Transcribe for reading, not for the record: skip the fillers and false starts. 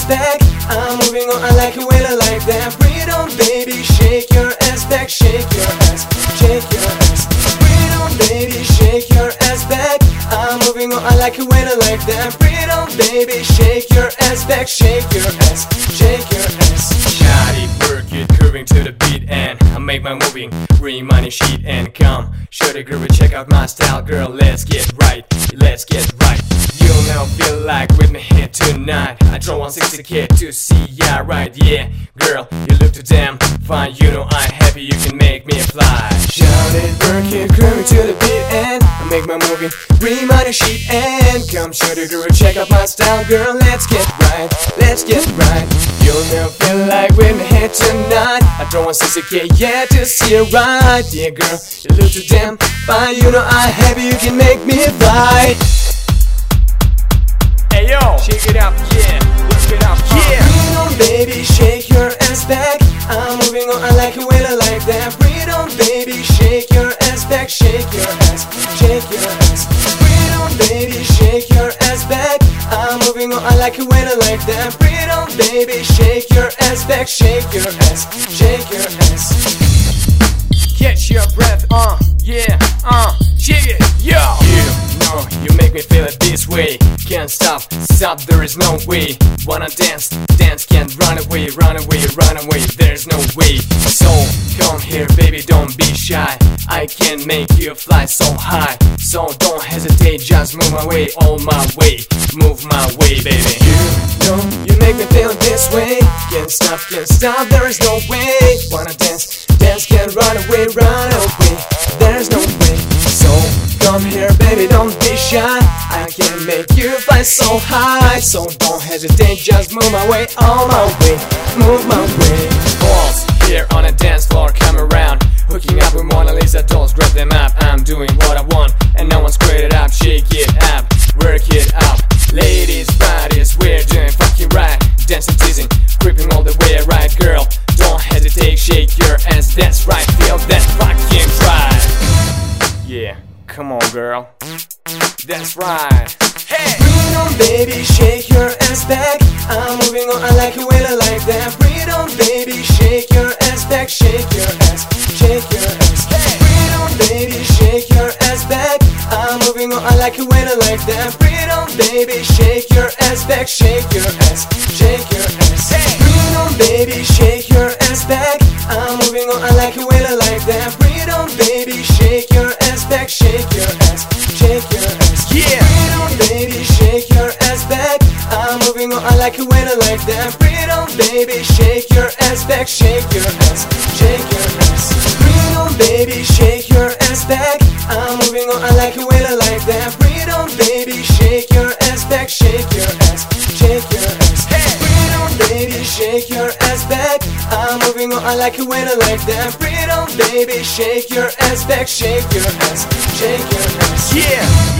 back. I'm moving on, I like it when I like that. Breathe on, baby, shake your ass back. Shake your ass, shake your ass. Breathe on, baby, shake your ass back. I'm moving on, I like it when I like that. Breathe on, baby, shake your ass back. Shake your ass, shake your ass. Shawty, work it, curving to the beat, and I make my moving, reminding sheet and come. Show the groove, check out my style, girl. Let's get right, let's get right. You'll never feel like with me here tonight. I draw 160K to see ya right, yeah. Girl, you look too damn fine, you know I'm happy you can make me fly. Shout it, work it, curving to the beat, and I make my moving, reminding sheet and come. Show the groove, check out my style, girl. Let's get right, let's get right. You'll never feel like with me here tonight. I draw 160K, yeah, to see you right, yeah, girl. You look too damn fine, you know I'm happy you can make me fly. Hey yo, shake it up, yeah, work it up, yeah. Breathe on, baby, shake your ass back. I'm moving on, I like it when I like that. Breathe on, baby, shake your ass back. Shake your ass, shake your ass. Breathe on, baby, shake your ass back. I'm moving on, I like it when I like that. Breathe on, baby, shake your ass back. Shake your ass, shake your ass. Catch your breath, yeah, shake it, yo. You know, you make me feel it this way. Can't stop, there is no way. Wanna dance, can't run away, there's no way. So, come here, baby, don't be shy. I can make you fly so high. So don't hesitate, just move my way, all my way. Move my way, baby. You know, you make me feel this way. Can't stop, there is no way. Wanna dance, can't run away, there's no way. So, come here, baby, don't be shy. I can make you fly so high. So don't hesitate, just move my way, all my way. Move my way. Balls here on a dance floor, come around. Hooking up with Mona Lisa dolls, grab them up. I'm doing what I want, and no one's screwed it up. Shake it up, work it up. Ladies, bodies, we're doing fucking right. Dancing, teasing, creeping all the way right, girl. Don't hesitate, shake your ass, that's right. Feel that fucking drive. Yeah, come on, girl. That's right. Hey! Breathe on, baby, shake your ass back. I'm moving on, I like it when I like that. Breathe on, baby, shake your ass back. Shake your ass, shake your ass. Hey! Breathe on, baby, shake your ass back. I'm moving on, I like it when I like that. Breathe on, baby, shake your ass back. Shake your ass, shake your ass. Hey! Breathe on, baby, shake your ass back. I'm moving on, I like it when I like that. Breathe on, baby, shake your ass back. Shake your ass, shake your ass. Yeah! Breathe on, baby, shake your ass back. I'm moving on, I like it when I like that. Breathe on, baby, shake your ass back. Shake your ass, shake your ass. Breathe on, baby, shake your ass back. I'm moving on, I like it when I like that. Breathe on, baby, shake your ass back. Shake your ass, shake your ass. Hey! Breathe on, baby, shake your ass back. I'm moving on, I like it when I like that. Breathe on, baby, shake your ass back. Shake your ass, shake your ass. Yeah!